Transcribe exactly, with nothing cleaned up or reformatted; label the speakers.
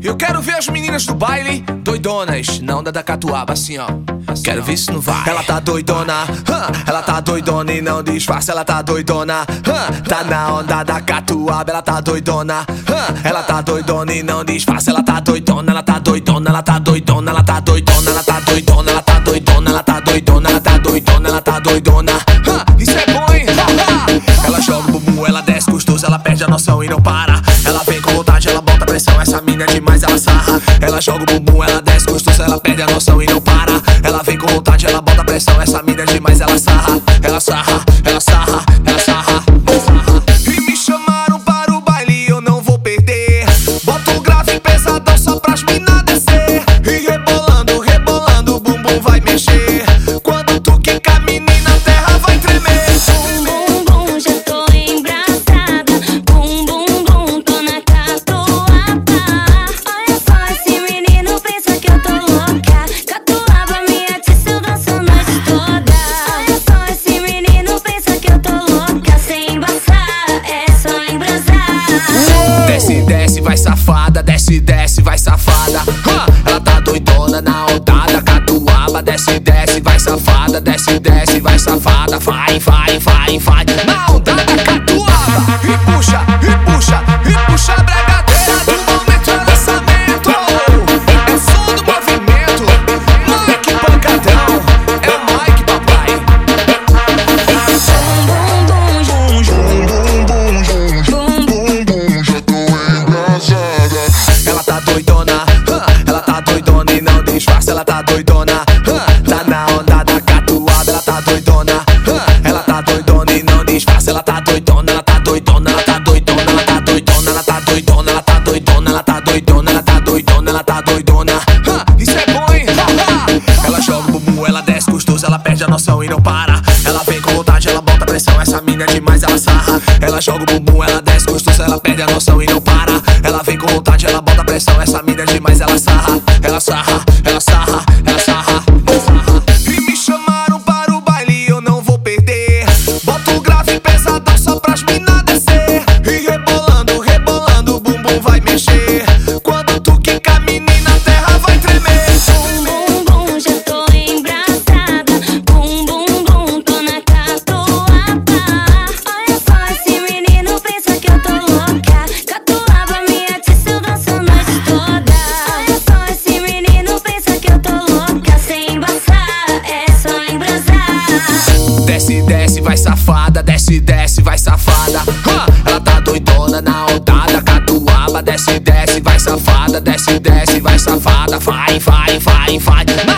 Speaker 1: Eu quero ver as meninas do baile doidonas, na onda da catuaba, assim ó, assim, quero ó. ver se não vai. Ela tá doidona, huh, ela tá doidona e não disfarça, ela tá doidona, huh, tá na onda da catuaba, ela tá doidona, huh, ela tá doidona e não disfarça, ela tá doidona, ela tá doidona, ela tá doidona, ela tá doidona, ela tá doidona, ela tá doidona, ela tá doidona, ela tá doidona, ela tá doidona, huh, isso é bom, hein? Ela joga o bumbum, ela desce gostoso, ela perde a noção e não para. Ela vem com vontade, ela bota pressão, essa mina é demais, ela sarra. Ela joga o bumbum, ela desce gostoso, ela perde a noção e não para. Ela vem com vontade, ela bota pressão, essa mina é demais, ela sarra. Ela sarra, ela sarra, ela sarra, ela sarra. E me chamaram para o baile, eu não vou perder. Bota o grave pesadão só pras mina descer. E rebolando, rebolando, o bumbum vai mexer. Quando tu quica, menina, a terra vai tremer.
Speaker 2: Bum, bum, bum, já tô embraçada. Bum, bum, bum, tô na catuaba. Olha só, esse menino pensa que eu tô louca. Catuaba me atiça, eu danço a noite toda. Olha só, esse menino pensa que eu tô louca. Sem embaçar, é só embrasar.
Speaker 1: Desce, desce, vai safada, desce, desce, vai safada. Ha! Ela tá doidona na onda da catuaba. Desce, desce, vai safada, desce, desce, vai safada. Vai, vai, vai, vai na onda da catuaba. E puxa, e puxa, e puxa a bregadeira do momento é lançamento. É o som do movimento, Mike pancadão, é o Mike papai.
Speaker 2: Bum, bum,
Speaker 3: Já tô embrasada.
Speaker 1: Ela tá doidona, huh, ela tá doidona e não disfarça, ela tá doidona, huh, tá na onda da catuaba, ela tá doidona, huh, ela tá doidona e não disfarça, ela tá doidona, ela tá doidona, ela tá doidona, ela tá doidona, ela tá doidona, ela tá doidona, ela tá doidona, ela tá doidona, ela tá doidona, huh, isso é bom, hein? Ela joga o bumbum, ela desce gostoso, ela perde a noção e não para. Ela vem com vontade, ela bota pressão, essa mina é demais, ela sarra. Ela joga o bumbum, ela desce gostoso, ela perde a noção e não para. Ela vem com vontade, ela bota pressão, essa mina é demais, ela sarra. Ela sarra, ela sarra, ela sarra, ela sarra. E me chamaram para o baile, eu não vou perder. Bota o grave pesadão só pras mina descer. E rebolando, rebolando, o bumbum vai mexer. Quando tu quica, menina, a terra vai tremer.
Speaker 2: bum, bum, já tô embraçada. Bum, bum, bum, tô na catuaba. Olha só, esse menino pensa que eu tô louca. Catuaba me atiça, eu danço a noite toda. Olha só, esse menino pensa que eu tô louca. Sem embaçar, é só embrasar.
Speaker 1: Desce, desce, vai safada, desce, desce, vai safada. Ha! Ela tá doidona na onda da catuaba. Desce, desce, vai safada, desce, desce, vai safada. Vai, vai, vai, vai